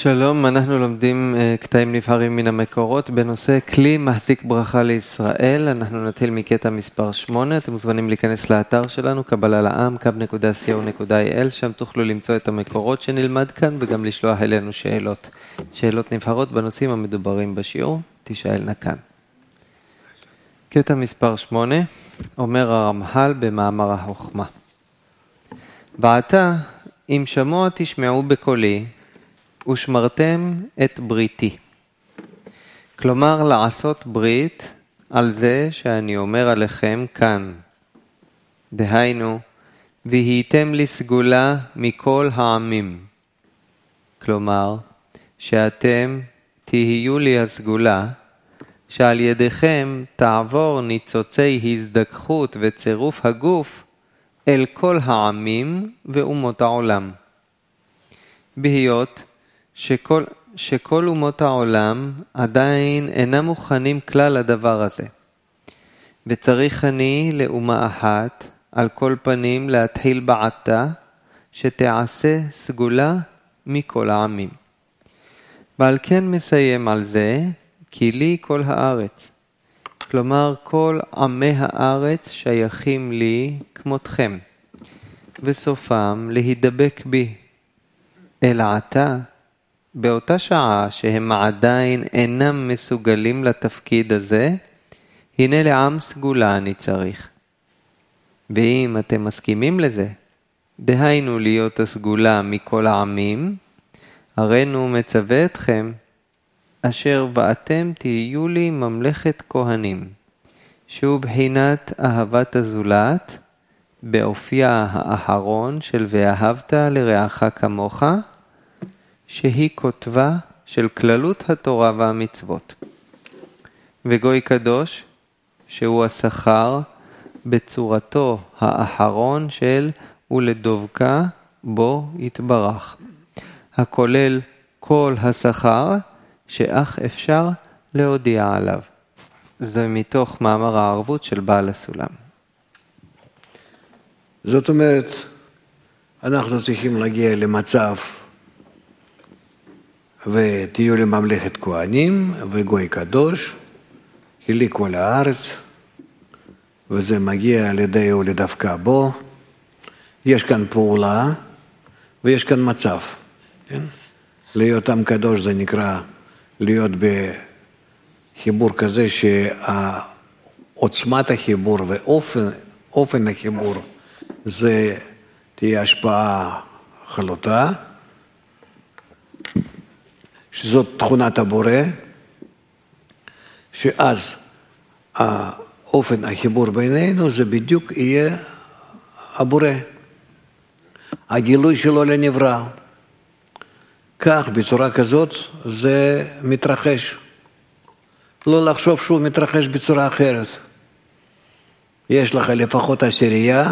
שלום, אנחנו לומדים קטעים נבחרים מן המקורות בנושא כלי מחזיק ברכה לישראל. אנחנו נתחיל מקטע מספר 8, אתם מוזמנים להיכנס לאתר שלנו, קבלה לעם, kab.co.il, שם תוכלו למצוא את המקורות שנלמד כאן וגם לשלוח אלינו שאלות. שאלות נבחרות בנושאים המדוברים בשיעור, תשאלנה כאן. קטע מספר 8, אומר הרמח"ל במאמר החוכמה. ועתה, אם שמוע תשמעו בקולי, ושמרתם את בריתי. כלומר, לעשות ברית על זה שאני אומר עליכם כאן. דהיינו, והייתם לי סגולה מכל העמים. כלומר, שאתם תהיו לי הסגולה, שעל ידיכם תעבור ניצוצי הזדככות וצירוף הגוף אל כל העמים ואומות העולם. בהיות שכל אומות העולם עדיין אינם מוכנים כלל לדבר הזה. וצריך אני לאומה אחת על כל פנים להתחיל בעתה שתעשה סגולה מכל העמים. ועל כן מסיים על זה כי לי כל הארץ. כלומר כל עמי הארץ שייכים לי כמותכם. וסופם להידבק בי. אלא עתה, באותה שעה שהם עדיין אינם מסוגלים לתפקיד הזה, הנה לעם סגולה אני צריך. ואם אתם מסכימים לזה, דהיינו להיות הסגולה מכל העמים, הרינו מצווה אתכם, אשר ואתם תהיו לי ממלכת כהנים, שהוא בחינת אהבת הזולת, באופייה האחרון של ואהבת לרעך כמוך, שהיא כותבה של כללות התורה והמצוות. וגוי קדוש, שהוא השכר בצורתו האחרון של ולדבקה בו יתברך, הכולל כל השכר שאך אפשר להודיע עליו. זה מתוך מאמר הערבות של בעל הסולם. זאת אומרת, אנחנו צריכים להגיע למצב ותהיו לממלכת כהנים וגוי קדוש, כי לי כל הארץ, וזה מגיע על ידי ולדווקא בו. יש כאן פעולה ויש כאן מצב. כן? להיות עם קדוש זה נקרא להיות בחיבור כזה שעוצמת החיבור ואופן החיבור זה תהיה השפעה חלוטה, שזאת תכונת הבורא, שאז האופן החיבור בינינו זה בדיוק יהיה הבורא. הגילוי שלו לנברא. כך, בצורה כזאת, זה מתרחש. לא לחשוב שהוא מתרחש בצורה אחרת. יש לך לפחות עשירייה,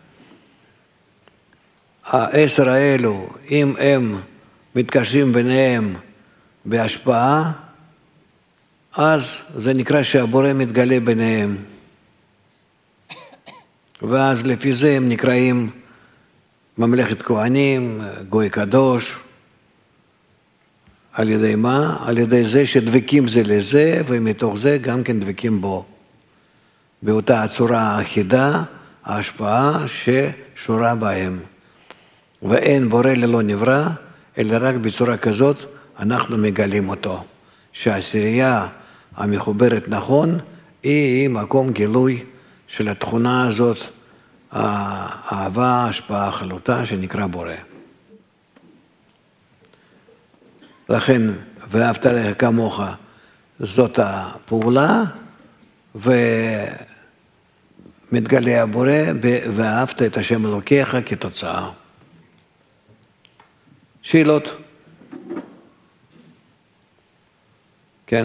10 האלו, אם הם מתקשרים ביניהם בהשפעה, אז זה נקרא שהבורא מתגלה ביניהם. ואז לפי זה הם נקראים ממלכת כהנים, גוי קדוש. על ידי מה? על ידי זה שדבקים זה לזה, ומתוך זה גם כן דבקים בו. באותה הצורה האחידה, ההשפעה ששורה בהם. ואין בורא ללא נברא, אלא רק בצורה כזאת אנחנו מגלים אותו. שהעשירייה המחוברת נכון, היא מקום גילוי של התכונה הזאת, האהבה, השפעה החלוטה שנקרא בורא. לכן, ואהבת לרעך כמוך, זאת הפעולה, ומתגלה הבורא, ואהבת את השם אלוקיך כתוצאה. שאלות? כן.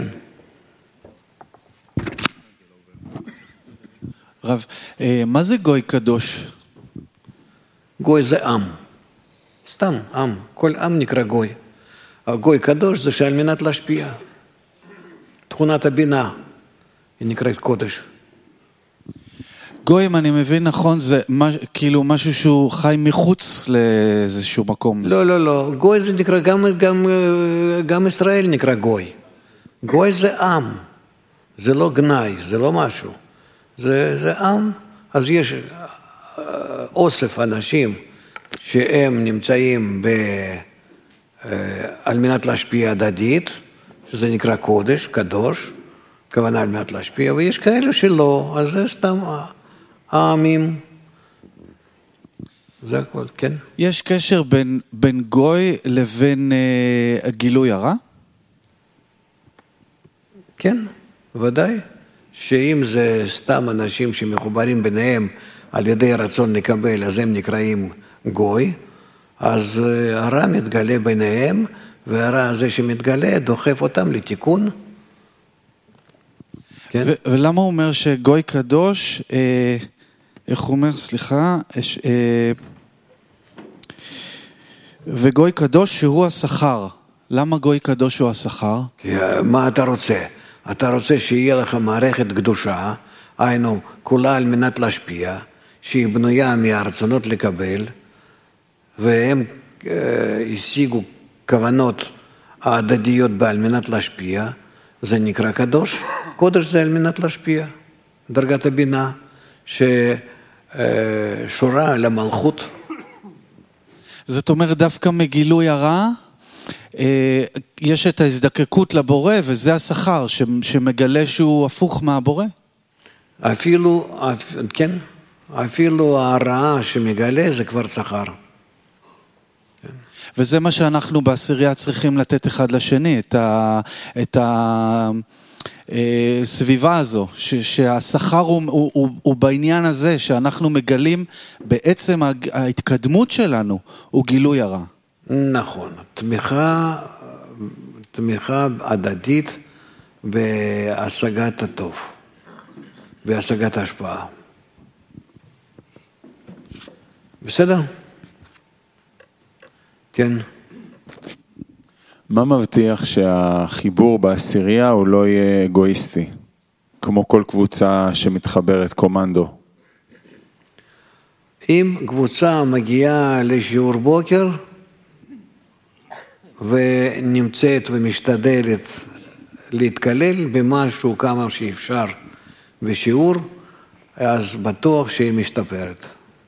רב, מה זה גוי קדוש? גוי זה עם. סתם עם. כל עם נקרא גוי. הגוי קדוש זה שעל מנת להשפיע. תכונת הבינה היא נקראת קודש. גוי, אם אני מבין נכון, זה כאילו משהו שהוא חי מחוץ לאיזשהו מקום. לא. גוי זה נקרא, גם ישראל נקרא גוי. גוי זה עם. זה לא גנאי, זה לא משהו. זה עם. אז יש אוסף אנשים שהם נמצאים על מנת להשפיע הדדית, שזה נקרא קודש, קדוש, כוונה על מנת להשפיע, ויש כאלה שלא, אז זה סתם העמים. זה הכל, כן. יש קשר בין גוי לבין גילוי הרע? כן, ודאי. שאם זה סתם אנשים שמחוברים ביניהם על ידי רצון לקבל, אז הם נקראים גוי, אז הרע מתגלה ביניהם, והרע הזה שמתגלה דוחף אותם לתיקון. כן? ולמה הוא אומר שגוי קדוש, איך הוא אומר, סליחה, וגוי קדוש שהוא השכר. למה גוי קדוש הוא השכר? מה אתה רוצה? אתה רוצה שיהיה לך מערכת קדושה, היינו כולה על מנת להשפיע, שהיא בנויה מהרצונות לקבל, והם השיגו כוונות ההדדיות בעל מנת להשפיע, זה נקרא קדוש. קודש זה על מנת להשפיע. דרגת הבינה ששורה למלכות. זאת אומרת, דווקא מגילוי הרע, יש את ההזדקקות לבורא, וזה השכר שמגלה שהוא הפוך מהבורא? כן, אפילו הרעה שמגלה זה כבר שכר. וזה מה שאנחנו בעשירייה צריכים לתת אחד לשני, את הסביבה הזו, שהשכר הוא בעניין הזה, שאנחנו מגלים בעצם ההתקדמות שלנו, הוא גילוי הרע. נכון, תמיכה הדדית בהשגת הטוב, בהשגת ההשפעה. בסדר? כן. מה מבטיח שהחיבור בעשירייה הוא לא יהיה אגואיסטי, כמו כל קבוצה שמתחברת קומנדו? אם קבוצה מגיעה לשיעור בוקר ונמצאת ומשתדלת להתקלל במשהו כמה שאפשר בשיעור, אז בטוח שהיא משתפרת.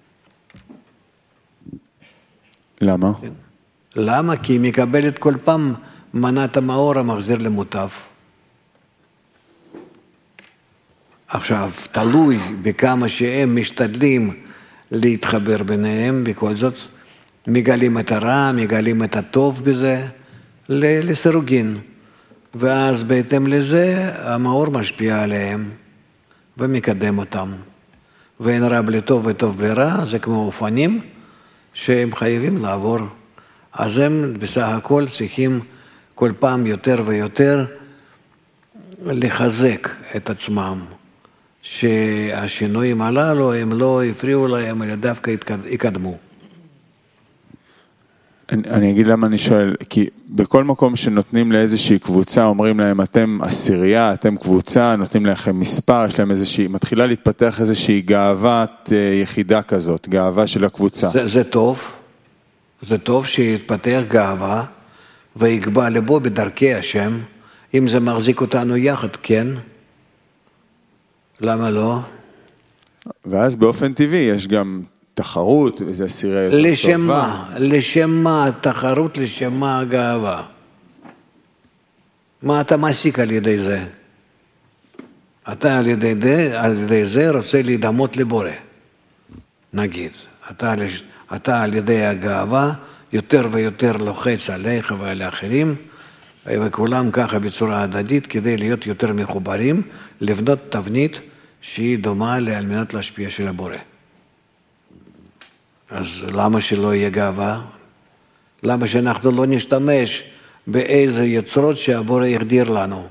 למה? למה? כי היא מקבלת כל פעם מנת המאור המחזיר למוטב. עכשיו, תלוי בכמה שהם משתדלים להתחבר ביניהם, בכל זאת מגלים את הרע, מגלים את הטוב בזה, לסירוגין. ואז בהתאם לזה המאור משפיע עליהם ומקדם אותם. ואין רע בלי טוב וטוב בלי רע, זה כמו אופנים שהם חייבים לעבור. אז הם בסך הכל צריכים כל פעם יותר ויותר לחזק את עצמם, שהשינויים הללו הם לא הפריעו להם, אלא דווקא יקדמו. אני אגיד למה אני שואל, כי בכל מקום שנותנים לאיזושהי קבוצה, אומרים להם אתם עשירייה, אתם קבוצה, נותנים לכם מספר, יש להם איזושהי, מתחילה להתפתח איזושהי גאוות יחידה כזאת, גאווה של הקבוצה. זה טוב. זה טוב שיתפתח גאווה ויקבע לבו בדרכי השם. אם זה מחזיק אותנו יחד, כן. למה לא? ואז באופן טבעי יש גם תחרות, וזה עשירייה יותר טובה. לשם מה? לשם מה התחרות? לשם מה הגאווה? מה אתה מעסיק על ידי זה? אתה על ידי זה רוצה להידמות לבורא. נגיד, אתה על ידי הגאווה יותר ויותר לוחץ עליך ועל האחרים, וכולם ככה בצורה הדדית כדי להיות יותר מחוברים, לבנות תבנית שהיא דומה על מנת להשפיע של הבורא. אז למה שלא יהיה גאווה? למה שאנחנו לא נשתמש באיזה יצרות שהבורא יגדיר לנו?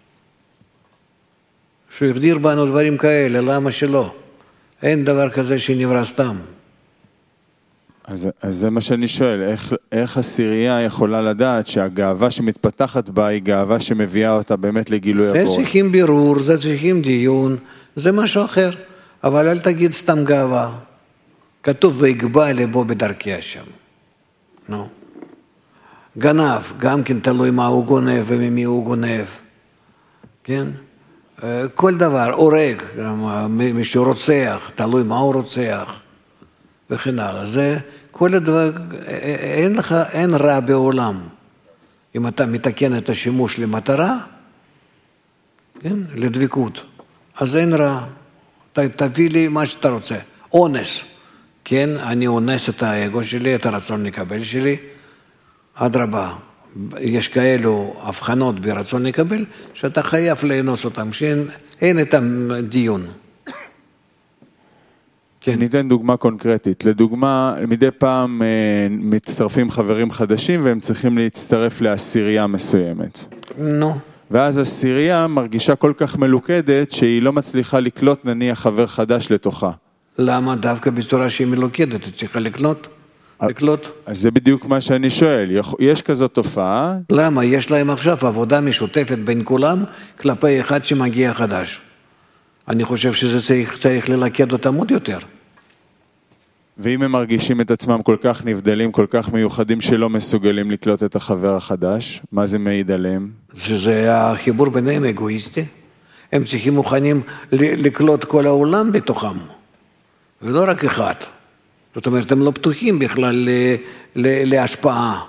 שהוא יגדיר בנו דברים כאלה, למה שלא? אין דבר כזה שנברא סתם. אז זה מה שאני שואל, איך עשירייה יכולה לדעת שהגאווה שמתפתחת בה היא גאווה שמביאה אותה באמת לגילוי הבורא? זה צריכים בירור, זה צריכים דיון, זה משהו אחר. אבל אל תגיד סתם גאווה. כתוב, ויגבה לבו בדרכי השם. נו. גנב, גם כן תלוי מה הוא גונב וממי הוא גונב. כן? כל דבר, הורג, מי שרוצח, תלוי מה הוא רוצח, וכן הלאה. זה כל הדבר, אין רע בעולם. אם אתה מתקן את השימוש למטרה, כן? לדבקות, אז אין רע. תביא לי מה שאתה רוצה. אונס. כן, אני אונס את האגו שלי, את הרצון לקבל שלי. אדרבה, יש כאלו הבחנות ברצון לקבל, שאתה חייב לאנוס אותם, שאין את הדיון. כן. ניתן דוגמה קונקרטית. לדוגמה, מדי פעם מצטרפים חברים חדשים, והם צריכים להצטרף לעשירייה מסוימת. נו. ואז השירייה מרגישה כל כך מלוכדת, שהיא לא מצליחה לקלוט נניח חבר חדש לתוכה. למה? דווקא בצורה שהיא מלוכדת, היא צריכה לקלוט? אז זה בדיוק מה שאני שואל. יש כזאת תופעה? למה? יש להם עכשיו עבודה משותפת בין כולם, כלפי אחד שמגיע חדש. אני חושב שזה צריך ללכד אותם עוד יותר. ואם הם מרגישים את עצמם כל כך נבדלים, כל כך מיוחדים, שלא מסוגלים לקלוט את החבר החדש, מה זה מעיד עליהם? שזה החיבור ביניהם אגואיסטי. הם צריכים מוכנים לקלוט כל העולם בתוכם, ולא רק אחד. זאת אומרת, הם לא פתוחים בכלל להשפעה.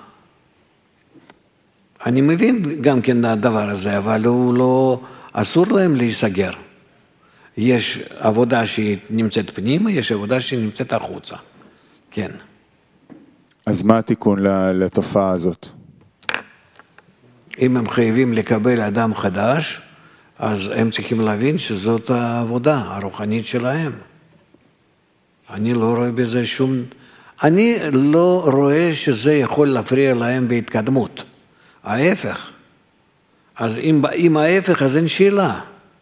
אני מבין גם כן הדבר הזה, אבל הוא לא, אסור להם להיסגר. יש עבודה שהיא נמצאת פנימה, יש עבודה שהיא נמצאת החוצה. כן. אז מה התיקון לתופעה הזאת? אם הם חייבים לקבל אדם חדש, אז הם צריכים להבין שזאת העבודה הרוחנית שלהם. אני לא רואה בזה אני לא רואה שזה יכול להפריע להם בהתקדמות. ההפך. אז אם ההפך, אז אין שאלה.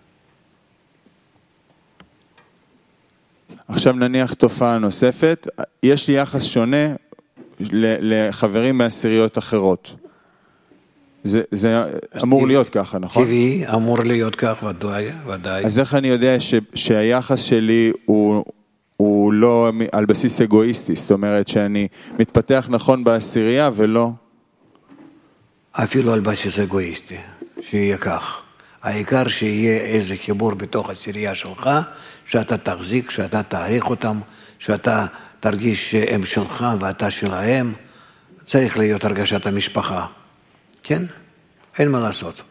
עכשיו נניח תופעה נוספת, יש לי יחס שונה לחברים מעשיריות אחרות. זה אמור להיות ככה, נכון? טבעי, אמור להיות כך, ודאי. אז איך אני יודע שהיחס שלי הוא לא על בסיס אגואיסטי, זאת אומרת שאני מתפתח נכון בעשירייה ולא? אפילו על בסיס אגואיסטי, שיהיה כך. העיקר שיהיה איזה חיבור בתוך העשירייה שלך, שאתה תחזיק, שאתה תעריך אותם, שאתה תרגיש שהם שלך ואתה שלהם. צריך להיות הרגשת המשפחה. כן? אין מה לעשות.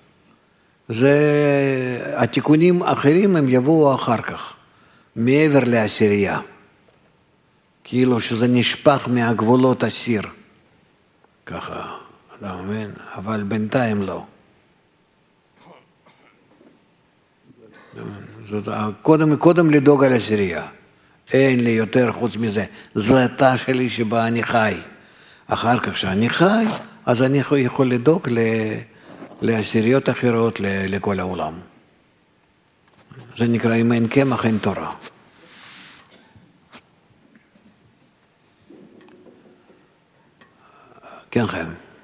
התיקונים האחרים הם יבואו אחר כך, מעבר לעשירייה. כאילו שזה נשפך מהגבולות הסיר. ככה, אתה מבין? אבל בינתיים לא. קודם לדאוג על עשירייה. אין לי יותר חוץ מזה. זו התא שלי שבה אני חי. אחר כך שאני חי, אז אני יכול לדאוג לעשיריות אחרות, לכל העולם. זה נקרא, אם אין קמח, אין תורה. כן, חיים.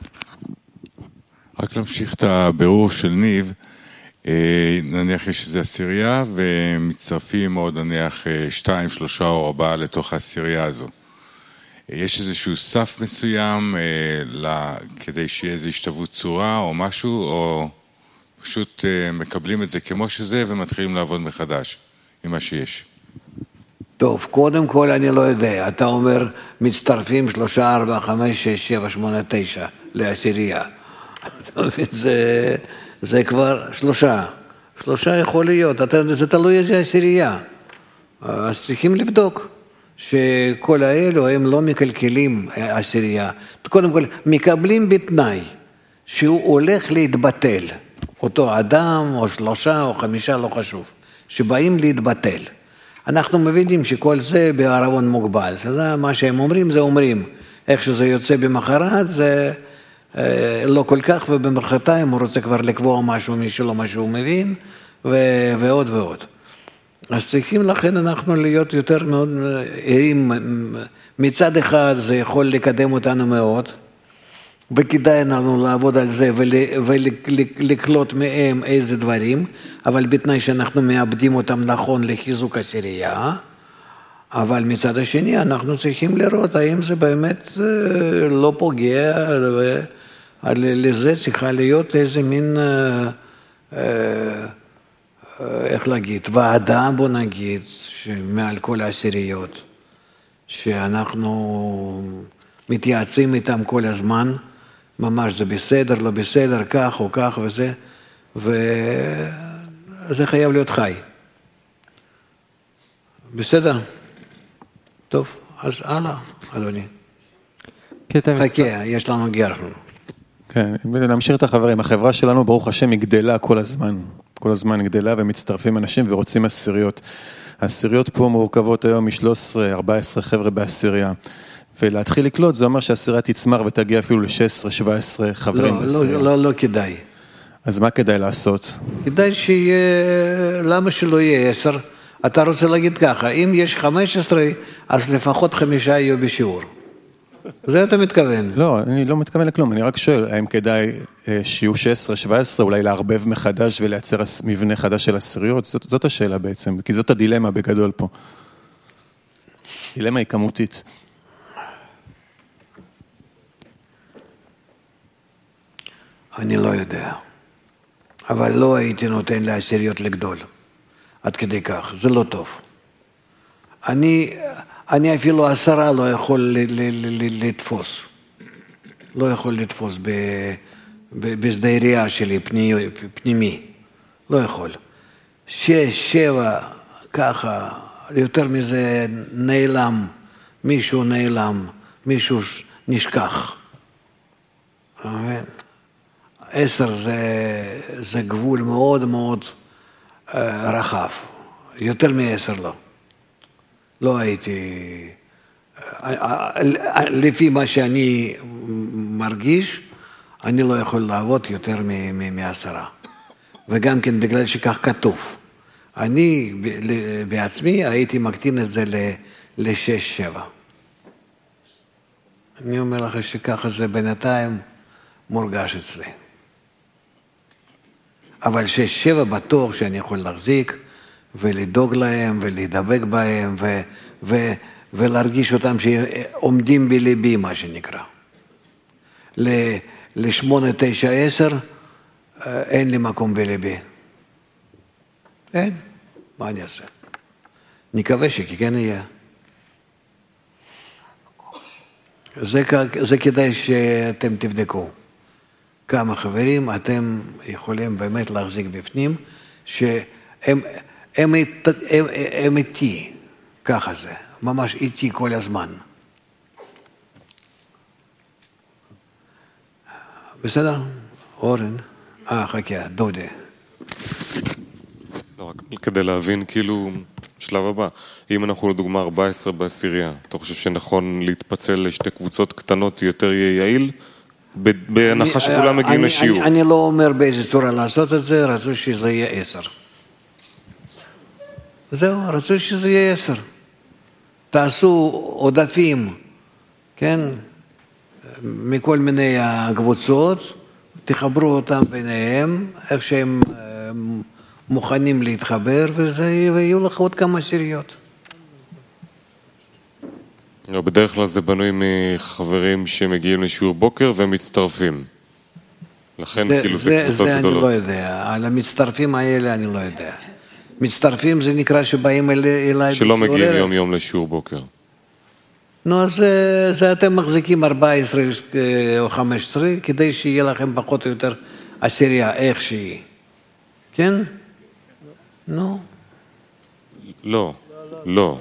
רק להמשיך את הבירור של ניב, נניח יש איזו עשירייה, ומצטרפים עוד נניח 2, 3 או 4 לתוך העשירייה הזו. יש איזשהו סף מסוים כדי שיהיה איזו השתוות צורה או משהו, או פשוט מקבלים את זה כמו שזה ומתחילים לעבוד מחדש עם מה שיש? טוב, קודם כל אני לא יודע. אתה אומר מצטרפים 3, 4, 5, 6, 7, 8, 9 לעשירייה. זה כבר 3. 3 יכול להיות. זה תלוי איזה עשירייה. אז צריכים לבדוק שכל האלו הם לא מקלקלים עשירייה. קודם כל, מקבלים בתנאי שהוא הולך להתבטל. אותו אדם או 3 או 5, לא חשוב, שבאים להתבטל. אנחנו מבינים שכל זה בערבון מוגבל. זה מה שהם אומרים, זה אומרים. איך שזה יוצא במחרת, זה לא כל כך, ובמחרתיים הוא רוצה כבר לקבוע משהו משלו, מה שהוא מבין, ועוד ועוד. אז צריכים לכן אנחנו להיות יותר מאוד ערים. מצד אחד זה יכול לקדם אותנו מאוד, וכדאי לנו לעבוד על זה ולקלוט מהם איזה דברים, אבל בתנאי שאנחנו מאבדים אותם נכון לחיזוק עשירייה, אבל מצד השני אנחנו צריכים לראות האם זה באמת לא פוגע, לזה צריכה להיות איזה מין, איך להגיד, ועדה בוא נגיד, מעל כל העשיריות, שאנחנו מתייעצים איתם כל הזמן, ממש זה בסדר, לא בסדר, כך או כך וזה, וזה חייב להיות חי. בסדר? טוב, אז הלאה, אדוני. חכה, יש לנו גר. כן, נמשיך את החברים. החברה שלנו, ברוך השם, היא גדלה כל הזמן. כל הזמן גדלה ומצטרפים אנשים ורוצים עשיריות. העשיריות פה מורכבות היום מ-13-14 חבר'ה בעשירייה. ולהתחיל לקלוט, זה אומר שהעשירייה תצמח ותגיע אפילו ל-16-17 חברים בעשירייה. לא כדאי. אז מה כדאי לעשות? כדאי שיהיה, למה שלא יהיה 10? אתה רוצה להגיד ככה, אם יש 15, אז לפחות 5 יהיו בשיעור. זה אתה מתכוון? לא, אני לא מתכוון לכלום, אני רק שואל, האם כדאי שיהיו 16-17, אולי לערבב מחדש ולייצר מבנה חדש של עשיריות? זאת השאלה בעצם, כי זאת הדילמה בגדול פה. דילמה היא כמותית. אני לא יודע, אבל לא הייתי נותן לעשיריות לגדול, עד כדי כך, זה לא טוב. אני אפילו 10 לא יכול לתפוס, לא יכול לתפוס בשדה עירייה שלי פנימי, לא יכול. 6, 7, ככה, יותר מזה נעלם, מישהו נשכח. 10 זה גבול מאוד מאוד רחב, יותר מ10 לא. לא הייתי, לפי מה שאני מרגיש, אני לא יכול לעבוד יותר מ10. וגם כן בגלל שכך כתוב. אני בעצמי הייתי מקטין את זה ל6-7. אני אומר לך שככה זה בינתיים מורגש אצלי. אבל 6-7 בטוח שאני יכול להחזיק, ולדאוג להם, ולהידבק בהם, ולהרגיש אותם שעומדים בליבי, מה שנקרא. ל8, 9, 10, אין לי מקום בליבי. אין, מה אני אעשה? נקווה שכן יהיה. זה כדאי שאתם תבדקו. כמה חברים אתם יכולים באמת להחזיק בפנים, שהם איתי, ככה זה, ממש איתי כל הזמן. בסדר? אורן? חכה, דודה. לא, רק כדי להבין, כאילו, שלב הבא, אם אנחנו לדוגמה 14 בעשירייה, אתה חושב שנכון להתפצל לשתי קבוצות קטנות יותר יעיל? בהנחה שכולם מגיעים לשיעור. אני לא אומר באיזה צורה לעשות את זה, רצו שזה יהיה 10. זהו, רצו שזה יהיה 10. תעשו עודפים, כן? מכל מיני הקבוצות, תחברו אותם ביניהם, איך שהם מוכנים להתחבר, ויהיו לך עוד כמה עשיריות. בדרך כלל זה בנוי מחברים שמגיעים לשיעור בוקר והם מצטרפים. לכן כאילו זה קבוצות גדולות. זה אני לא יודע. על המצטרפים האלה אני לא יודע. מצטרפים זה נקרא שבאים אליי... שלא מגיעים יום יום לשיעור בוקר. נו, אז זה אתם מחזיקים 14 או 15, כדי שיהיה לכם פחות או יותר עשירייה, איך שהיא. כן? נו. לא, לא.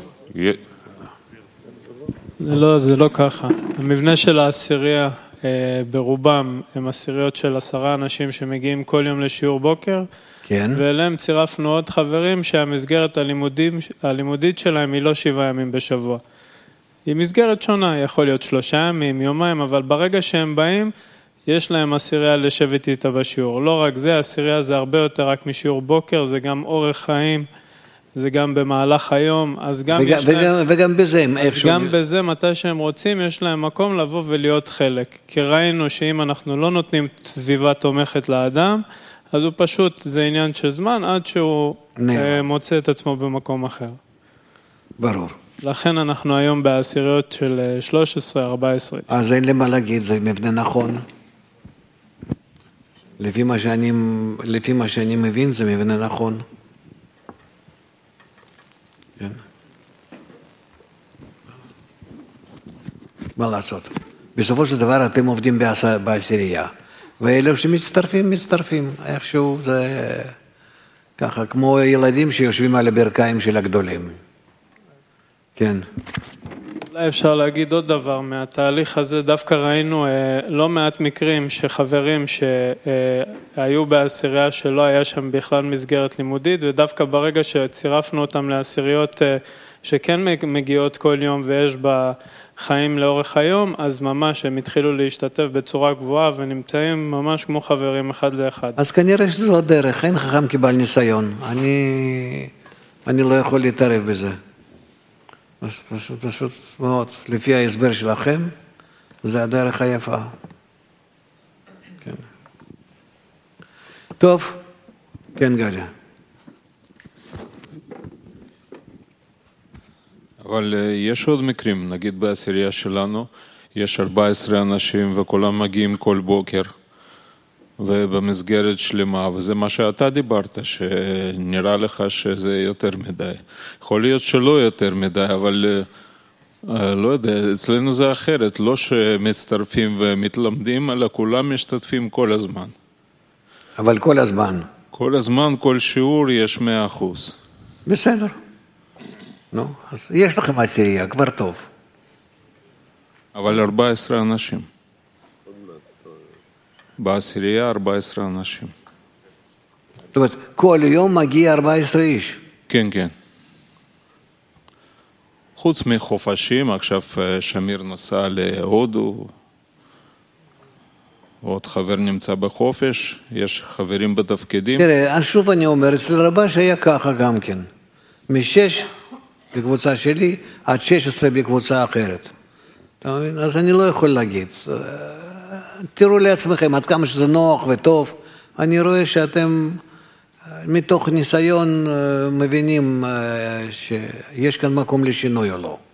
זה לא ככה. המבנה של העשירייה ברובם הם עשיריות של 10 אנשים שמגיעים כל יום לשיעור בוקר, כן. ואליהם צירפנו עוד חברים שהמסגרת הלימודית שלהם היא לא 7 ימים בשבוע. היא מסגרת שונה, יכול להיות 3 ימים, יומיים, אבל ברגע שהם באים, יש להם עשירייה לשבת איתה בשיעור. לא רק זה, העשירייה זה הרבה יותר רק משיעור בוקר, זה גם אורח חיים, זה גם במהלך היום, אז גם וגם בזה הם איפשהו. גם בזה, מתי שהם רוצים, יש להם מקום לבוא ולהיות חלק. כי ראינו שאם אנחנו לא נותנים סביבה תומכת לאדם, אז הוא פשוט, זה עניין של זמן, עד שהוא מוצא את עצמו במקום אחר. ברור. לכן אנחנו היום בעשיריות של 13-14. אז אין למה להגיד, זה מבנה נכון. לפי מה שאני מבין, זה מבנה נכון. כן. מה לעשות? בסופו של דבר אתם עובדים בעשירייה, ואלה שמצטרפים, איכשהו זה ככה, כמו ילדים שיושבים על הברכיים של הגדולים. כן. אולי אפשר להגיד עוד דבר, מהתהליך הזה דווקא ראינו לא מעט מקרים שחברים שהיו בעשירייה שלא היה שם בכלל מסגרת לימודית, ודווקא ברגע שצירפנו אותם לעשיריות שכן מגיעות כל יום ויש בה חיים לאורך היום, אז ממש הם התחילו להשתתף בצורה גבוהה ונמצאים ממש כמו חברים אחד לאחד. אז כנראה שזו הדרך, אין חכם כבעל ניסיון. אני לא יכול להתערב בזה. פשוט מאוד, לפי ההסבר שלכם, זה הדרך היפה. כן. טוב, כן גליה. אבל יש עוד מקרים, נגיד בעשירייה שלנו, יש 14 אנשים וכולם מגיעים כל בוקר, ובמסגרת שלמה, וזה מה שאתה דיברת, שנראה לך שזה יותר מדי. יכול להיות שלא יותר מדי, אבל לא יודע, אצלנו זה אחרת, לא שמצטרפים ומתלמדים, אלא כולם משתתפים כל הזמן. אבל כל הזמן? כל הזמן, כל שיעור יש 100%. בסדר. נו, אז יש לכם עשירייה, כבר טוב. אבל 14 אנשים. בעשירייה 14 אנשים. זאת אומרת, כל יום מגיע 14 איש. כן, כן. חוץ מחופשים, עכשיו שמיר נסע להודו, עוד חבר נמצא בחופש, יש חברים בתפקידים. תראה, שוב אני אומר, אצל רבש היה ככה גם כן. מ-6 בקבוצה שלי, עד 16 בקבוצה אחרת. אז אני לא יכול להגיד. תראו לעצמכם, עד כמה שזה נוח וטוב, אני רואה שאתם מתוך ניסיון מבינים שיש כאן מקום לשינוי או לא.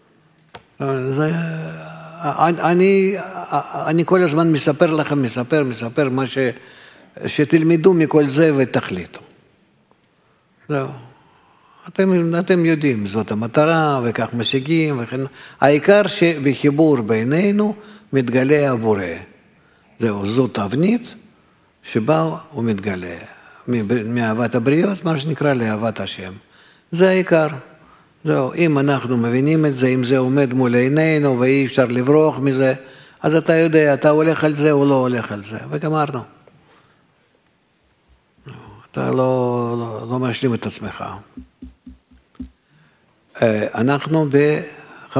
אני כל הזמן מספר לכם, מספר מה שתלמדו מכל זה ותחליטו. זהו. אתם יודעים, זאת המטרה וכך משיגים וכן. העיקר שבחיבור בינינו מתגלה הבורא. זהו, זו תבנית שבה הוא מתגלה. מאהבת הבריות, מה שנקרא לאהבת השם. זה העיקר. זהו, אם אנחנו מבינים את זה, אם זה עומד מול עינינו ואי אפשר לברוח מזה, אז אתה יודע, אתה הולך על זה או לא הולך על זה, וגמרנו. אתה לא משלים את עצמך. אנחנו ב5?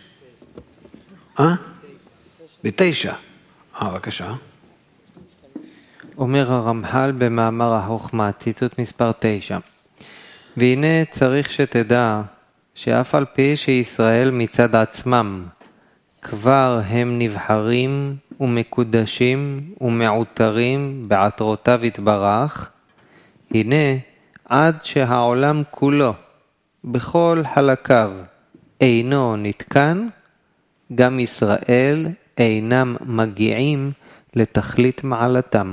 ב9. בבקשה. אומר הרמח"ל במאמר החוכמה, ציטוט מספר 9. והנה צריך שתדע שאף על פי שישראל מצד עצמם כבר הם נבחרים ומקודשים ומעוטרים בעטרותיו יתברך, הנה עד שהעולם כולו בכל חלקיו אינו נתקן, גם ישראל אינם מגיעים לתכלית מעלתם.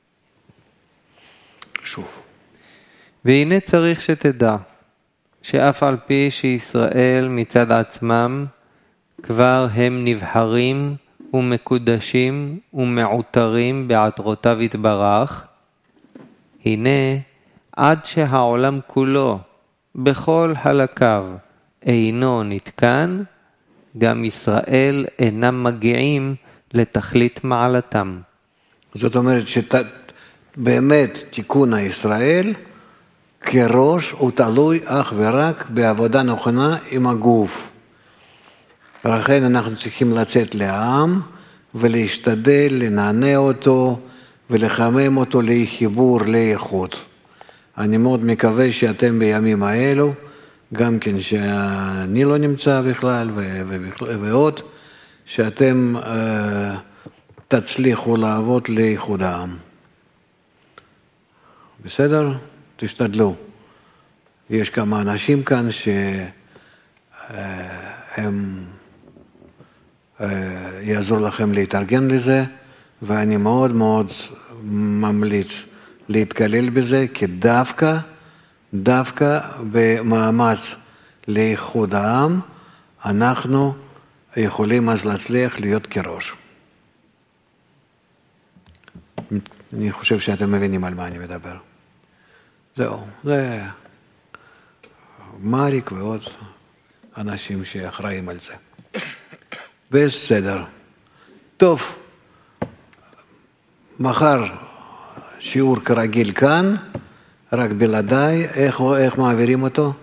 שוב. והנה צריך שתדע שאף על פי שישראל מצד עצמם כבר הם נבחרים ומקודשים ומעוטרים בעטרותיו יתברך, הנה עד שהעולם כולו בכל חלקיו אינו נתקן, גם ישראל אינם מגיעים לתכלית מעלתם. זאת אומרת שבאמת תיקון הישראל כראש הוא תלוי אך ורק בעבודה נכונה עם הגוף. ולכן אנחנו צריכים לצאת לעם ולהשתדל לנענע אותו ולחמם אותו לחיבור לאיכות. אני מאוד מקווה שאתם בימים האלו, גם כן שאני לא נמצא בכלל, ועוד, שאתם תצליחו לעבוד לאיחוד העם. בסדר? תשתדלו. יש כמה אנשים כאן שהם יעזור לכם להתארגן לזה, ואני מאוד מאוד ממליץ להתקלל בזה, כי דווקא במאמץ לאיחוד העם, אנחנו יכולים אז להצליח להיות כראש. אני חושב שאתם מבינים על מה אני מדבר. זהו, זה מריק ועוד אנשים שאחראים על זה. בסדר. טוב, מחר שיעור כרגיל כאן, רק בלעדיי, איך מעבירים אותו?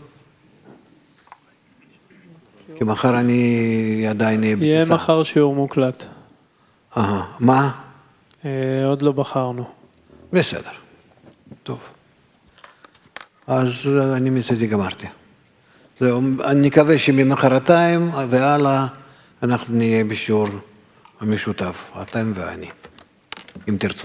כי מחר אני עדיין אהיה בטיסה. יהיה מחר שיעור מוקלט. מה? עוד לא בחרנו. בסדר. טוב. אז אני מצאתי גמרתי. אני מקווה שממחרתיים והלאה אנחנו נהיה בשיעור המשותף, אתם ואני, אם תרצו.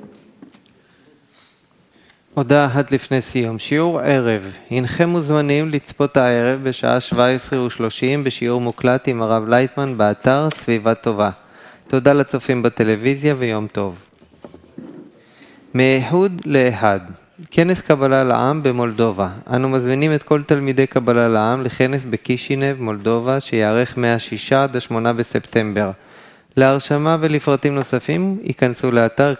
הודעה אחת לפני סיום. שיעור ערב. הנכם מוזמנים לצפות הערב בשעה 17:30 בשיעור מוקלט עם הרב לייטמן באתר סביבה טובה. תודה לצופים בטלוויזיה ויום טוב. מאיחוד לאחד. כנס קבלה לעם במולדובה. אנו מזמינים את כל תלמידי קבלה לעם לכנס בקישינב, מולדובה, שיערך מה-6 עד 8 בספטמבר. להרשמה ולפרטים נוספים, ייכנסו לאתר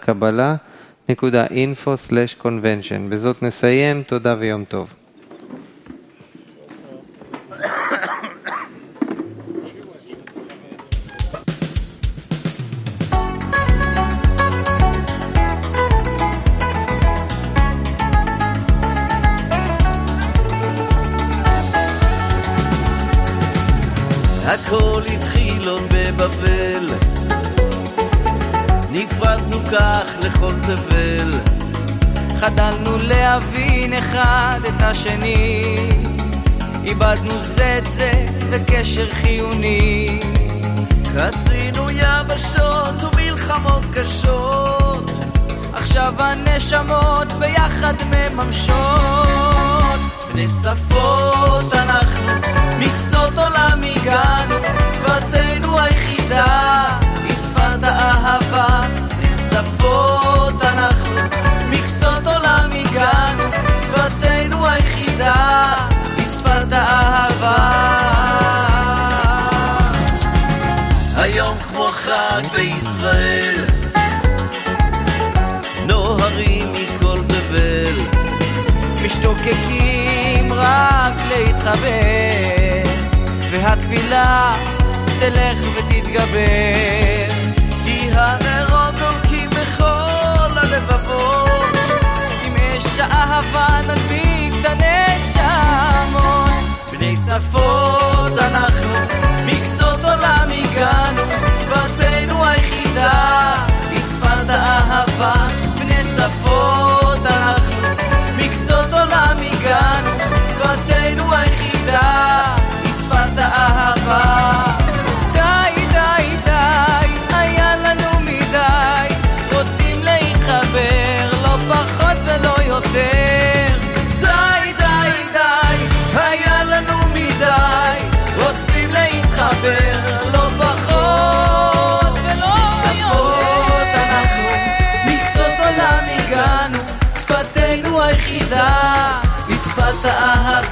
קבלה.info/convention. בזאת נסיים, תודה ויום טוב. הכל התחיל עוד בבבל, נפרדנו כך לכל תבל, חדלנו להבין אחד את השני, איבדנו זה את זה וקשר חיוני, חצינו יבשות ומלחמות קשות, עכשיו הנשמות ביחד מממשות, בני שפות אנחנו, מקצות עולם הגענו, שפתנו היחידה היא שפת האהבה. בני שפות אנחנו, מקצות עולם הגענו, שפתנו היחידה היא שפת האהבה. היום כמו חג בישראל, נוהרים מכל תבל, משתוקקים רק להתחבר, והתפילה תלך ותתגבר, כי הנרות דולקים בכל הלבבות, עם אש האהבה נדביק את הנשמות. בני שפות אנחנו, מקצות עולם הגענו, שפתנו היחידה היא שפת האהבה. בני שפות אנחנו, מקצות עולם הגענו, שפתנו היחידה היא שפת האהבה. די די די, היה לנו מדי, רוצים להתחבר, לא פחות ולא יותר. די די די, היה לנו מדי, רוצים להתחבר, לא פחות ולא יותר. אנחנו, מקצות עולם הגענו, שפתנו היחידה היא שפת האהבה.